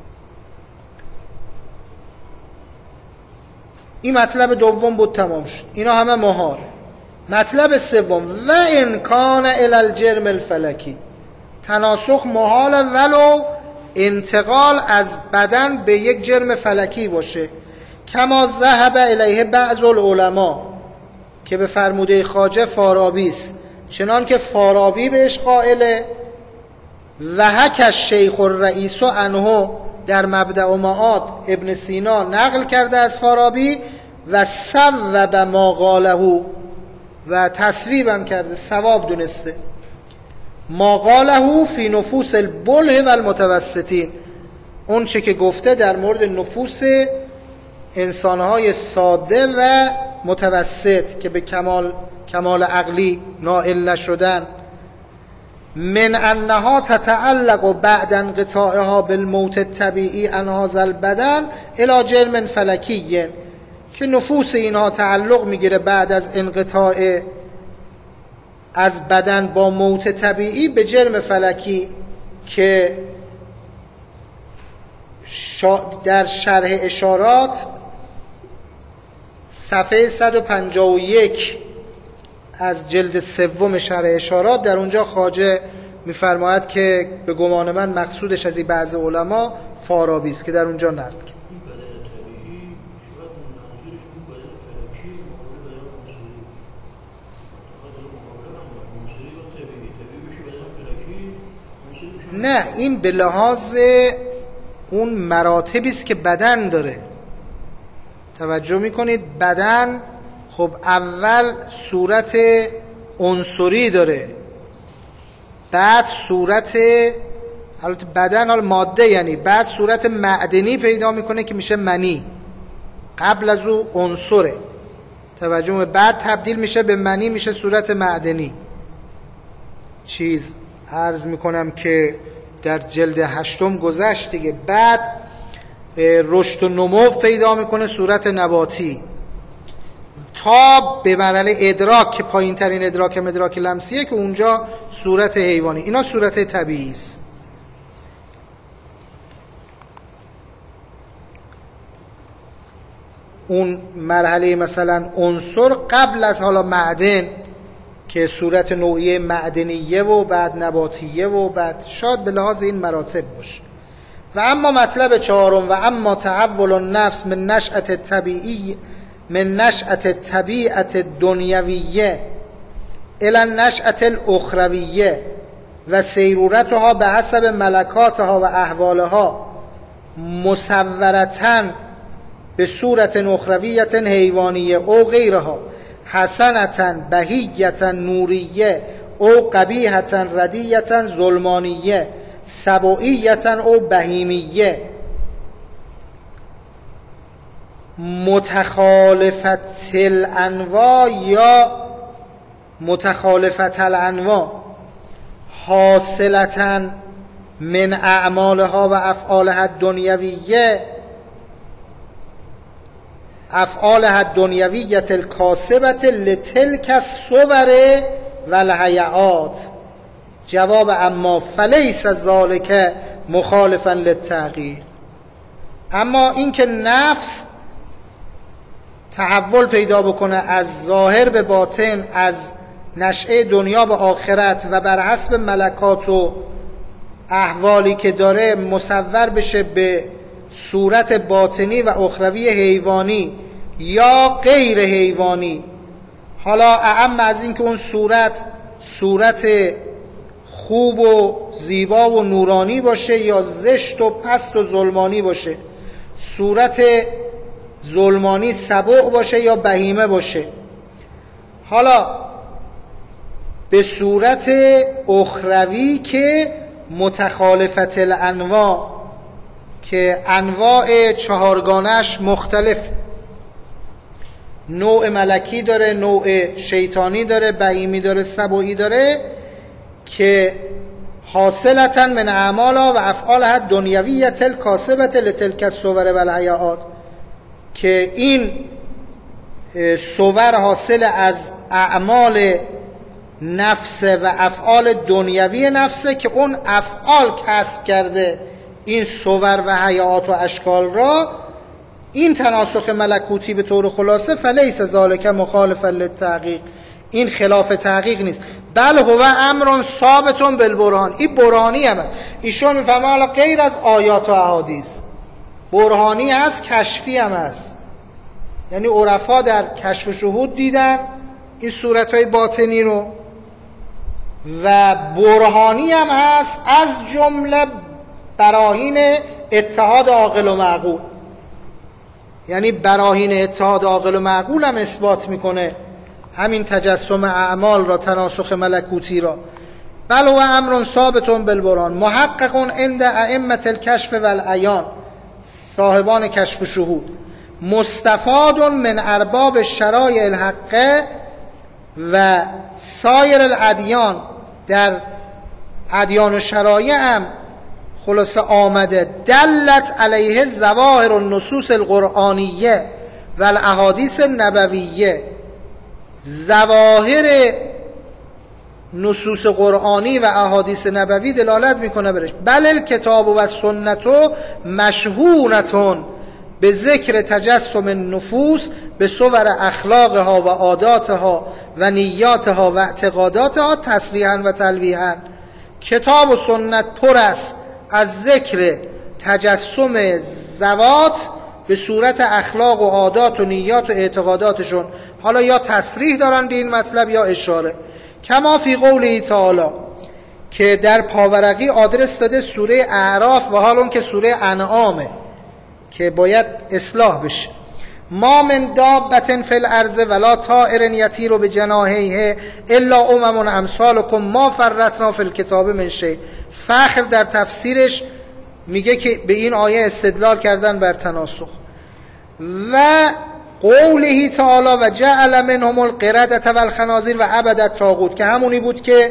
این مطلب دوم بود، تمام شد. اینا همه محال. مطلب سوم، و ان کان الی الجرم الفلکی، تناسخ محال ولو انتقال از بدن به یک جرم فلکی باشه، کما ذهب الیه بعض العلماء، که به فرموده خواجه فارابی است، چنان که فارابی بهش قائله، و حک الشیخ الرئیس عنه، در مبدأ و معاد ابن سینا نقل کرده از فارابی، و صوب ما قاله، و تصویبم کرده، ثواب دونسته، ما قاله فی نفوس البله و المتوسطین، اون چه که گفته در مورد نفوس انسانهای ساده و متوسط که به کمال کمال عقلی نائل نشدن، من انها تتعلق بعد انقطاعها بالموت الطبیعی عن هذا البدن الی جرم فلکی، که نفوس اینها تعلق میگیره بعد از انقطاع از بدن با موت طبیعی به جرم فلکی، که در شرح اشارات صفحه صد و پنجاه و یک از جلد سوم شرح اشارات، در اونجا خواجه میفرماید که به گمان من مقصودش از این بعض علما فارابی است که در اونجا نقل کرد. نه، این به لحاظ اون مراتبی است که بدن داره. توجه میکنید، بدن خب اول صورت عنصری داره، بعد صورت، البته بدن حال ماده، یعنی بعد صورت معدنی پیدا میکنه که میشه منی، قبل از او عنصره. توجه، بعد تبدیل میشه به منی، میشه صورت معدنی، چیز عرض میکنم که در جلد هشتم گذشت دیگه. بعد رشد و نمو پیدا میکنه صورت نباتی تا به مرحله ادراک که پایین ترین ادراک هم ادراک لمسیه که اونجا صورت حیوانی. اینا صورت طبیعی است. اون مرحله مثلا عنصر قبل از حالا معدن که صورت نوعی معدنیه و بعد نباتیه و بعد شاید به لحاظ این مراتب باشه. و اما مطلب چهارم، و اما تحول النفس من نشأت طبیعی من نشأت طبیعت دنیویه الی النشأت الاخرویه و سیرورتها به حسب ملکاتها و احوالها مصورتن به صورت اخرویت حیوانیه او غیرها حسنتن بهیتن نوریه او قبیحتن ردیتن ظلمانیه سبوعیتن او بهیمیه متخالفت الانواع یا متخالفت الانواع حاصلتن من اعمالها و افعالها الدنیویه افعالها الدنیویت الکاسبت لتلک الصور و الهیئات. جواب اما فلیس ذالک مخالفا للتغییر. اما اینکه نفس تحول پیدا بکنه از ظاهر به باطن، از نشأه دنیا به آخرت و بر حسب ملکات و احوالی که داره مصور بشه به صورت باطنی و اخروی حیوانی یا غیر حیوانی، حالا اعم از این که اون صورت صورت خوب و زیبا و نورانی باشه یا زشت و پست و ظلمانی باشه، صورت ظلمانی سبوع باشه یا بهیمه باشه، حالا به صورت اخروی که متخالفت الانواع که انواع چهارگانش مختلف، نوع ملکی داره، نوع شیطانی داره، بهیمی داره، سبوعی داره، که حاصلتن من اعمالها و افعالها دنیویت الکاسبت لتلک الصور و الهیئات، که این صور حاصل از اعمال نفس و افعال دنیوی نفسه که اون افعال کسب کرده این صور و هیئات و اشکال را. این تناسخ ملکوتی به طور خلاصه فلیس ذالک مخالفا للتحقیق، این خلاف تحقیق نیست، بل هو امر ثابت بالبرهان. این برهانی هم هست. ایشون میفهمه حالا غیر از آیات و احادیث برهانی هست، کشفی هم هست. یعنی عرفا در کشف و شهود دیدن این صورتهای باطنی رو، و برهانی هم هست از جمله براهین اتحاد عاقل و معقول. یعنی براهین اتحاد عاقل و معقول هم اثبات میکنه همین تجسم اعمال را، تناسخ ملکوتی را. بل هو امر ثابت بالبرهان محقق عند ائمه الکشف والعیان، صاحبان کشف و شهود، مستفاد من ارباب شرایع الحق و سایر الادیان، در ادیان و شرایع هم خلاصه آمده، دلت علیه ظواهر النصوص القرآنیه و الاحادیث النبویه، ظواهر نصوص قرآنی و احادیث نبوی دلالت میکنه برش. بل الکتاب و سنت مشهورتون به ذکر تجسم النفوس به صور اخلاقها و عاداتها و نیاتها و اعتقاداتها تصریحا و تلویحا. کتاب و سنت پر است از ذکر تجسم ذوات به صورت اخلاق و عادات و نیات و اعتقاداتشون، حالا یا تصریح دارن به این مطلب یا اشاره. کما فی قوله تعالی، که در پاورقی آدرس داده سوره اعراف و حال اون که سوره انعامه که باید اصلاح بشه. ما من دابة فی الارض ولا طائر یطیر بجناحیه الا امم امثالکم ما فرطنا فی الکتاب من شیء. فخر در تفسیرش میگه که به این آیه استدلال کردن بر تناسخ. و قوله تعالی و جعل منهم القردة والخنازیر و عبد الطاغوت، که همونی بود که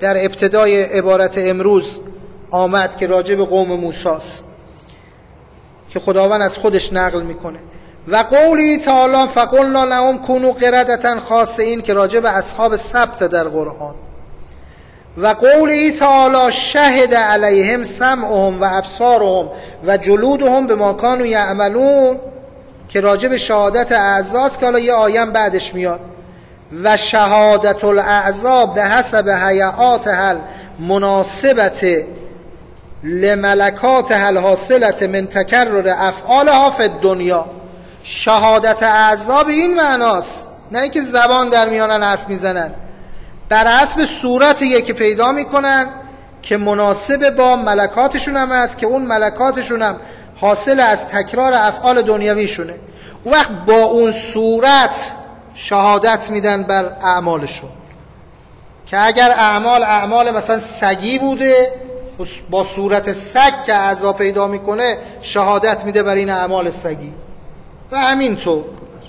در ابتدای عبارت امروز آمد که راجع به قوم موسی است که خداوند از خودش نقل میکنه. و قولی تعالی فقلنا لهم کونوا قردة خاسئین که راجع به اصحاب سبت در قرآن. و قولی تعالی شهد علیهم سمعهم و ابصارهم و جلودهم بما کانوا یعملون که راجع به شهادت اعضاست که حالا یه آیم بعدش میاد. و شهادت الاعضا به حسب هیئاتها المناسبت لملکاتها الحاصلة من تکرر افعالها فی الدنیا. شهادت اعضا به این معناست، نه اینکه زبان در میانن حرف میزنن، بر حسب صورتیه که پیدا میکنن که مناسب با ملکاتشون هم هست که اون ملکاتشون هم حاصل از تکرار افعال دنیویشونه. اون وقت با اون صورت شهادت میدن بر اعمالشون که اگر اعمال اعمال مثلا سگی بوده با صورت سگ که اعضا پیدا میکنه شهادت میده بر این اعمال سگی و همینطور.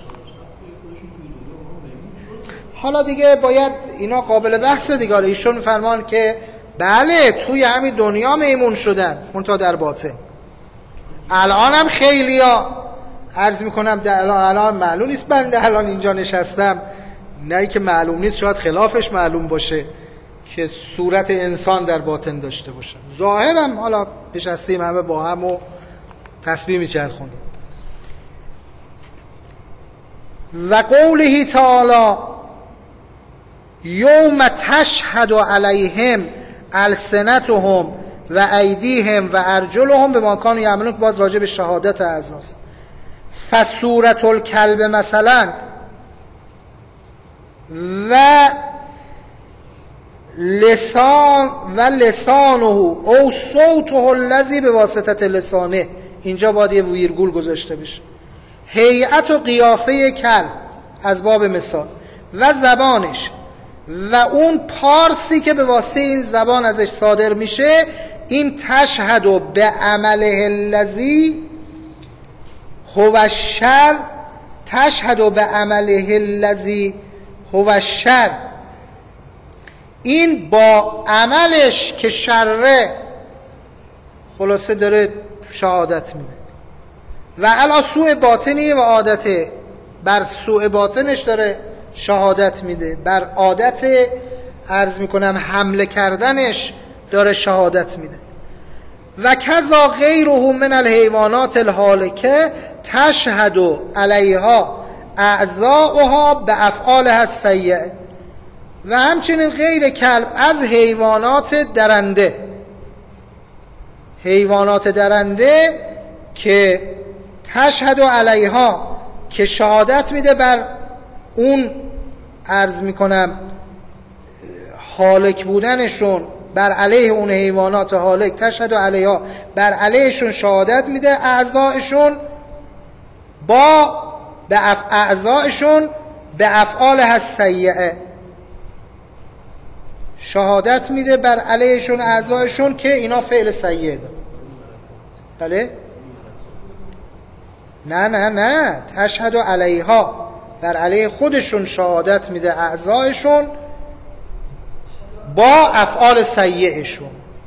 حالا دیگه باید اینا قابل بحثه دیگه. ایشون فرمان که بله توی همین دنیا میمون شدن منتها در باطن. الان هم خیلی ها عرض میکنم در الان, الان معلوم نیست بنده الان اینجا نشستم، نه که معلوم نیست شاید خلافش معلوم باشه که صورت انسان در باطن داشته باشن. ظاهرم حالا نشستیم همه با هم و تسبیح میچرخونیم. و قوله تعالی یوم تشهد علیهم السنتهم و ایدیهم و ارجلهم بما کانوا یعملون، باز راجع به شهادت اعضاست. فصورت الکلب مثلا و لسان و لسانه او صوته الذی به واسطه لسانه، اینجا باید یه ویرگول گذاشته بشه. هیئت و قیافه کلب از باب مثال و زبانش و اون پارسی که به واسطه این زبان ازش صادر میشه، این تشهد و به عمله الذی هو الشر، تشهد و به عمله الذی هو الشر، این با عملش که شره خلاصه داره شهادت میده. و علا سوء باطنی و عادته، بر سوء باطنش داره شهادت میده، بر عادت عرض میکنم حمله کردنش داره شهادت میده. و کذا غیره من الحیوانات الهالکه تشهد علیها اعضاؤها به افعالها السیئه، و همچنین غیر کلب از حیوانات درنده، حیوانات درنده که تشهد علیها که شهادت میده بر اون عرض میکنم هالک بودنشون، بر علیه اون حیوانات هالک تشهد علیها بر علیهشون شهادت میده، اعضایشون با به اعضایشون به افعال السیئه شهادت میده بر علیهشون اعضایشون که اینا فعل سیئه داره. بله؟ نه نه نه تشهد علیها بر علیه خودشون شهادت میده اعضایشون با افعال سیئشون.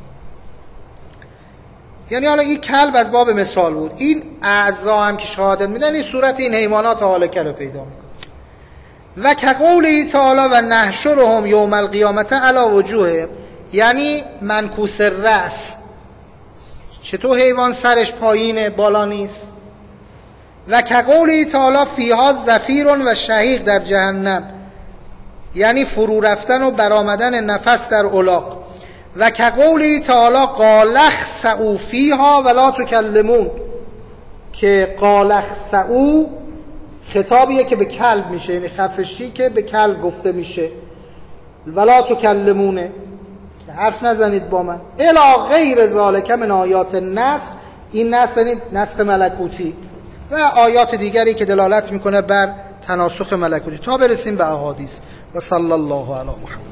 یعنی حالا این کلب از باب مثال بود، این اعضا هم که شهادت میدن این صورت این حیوانات هالکه رو پیدا میکنه. و کقوله تعالی و نحشرهم یوم القیامت علی وجوه، یعنی منکوس الرأس، چطور حیوان سرش پایینه بالا نیست. و کقوله تعالی فیها زفیر و شهیق در جهنم، یعنی فرو رفتن و برآمدن نفس در الاغ. و کقوله تعالی قال اخسئوا فیها ولا تکلمون، که قال اخسئوا خطابیه که به کلب میشه، یعنی خفشی که به کلب گفته میشه، ولا تکلمونه که حرف نزنید با من، الی غیر ذالک من آیات النسخ، این نسخ یعنی نسخ ملکوتی و آیات دیگری که دلالت میکنه بر تناسخ ملکوتی، تا برسیم به احادیث. و صلی الله علی محمد.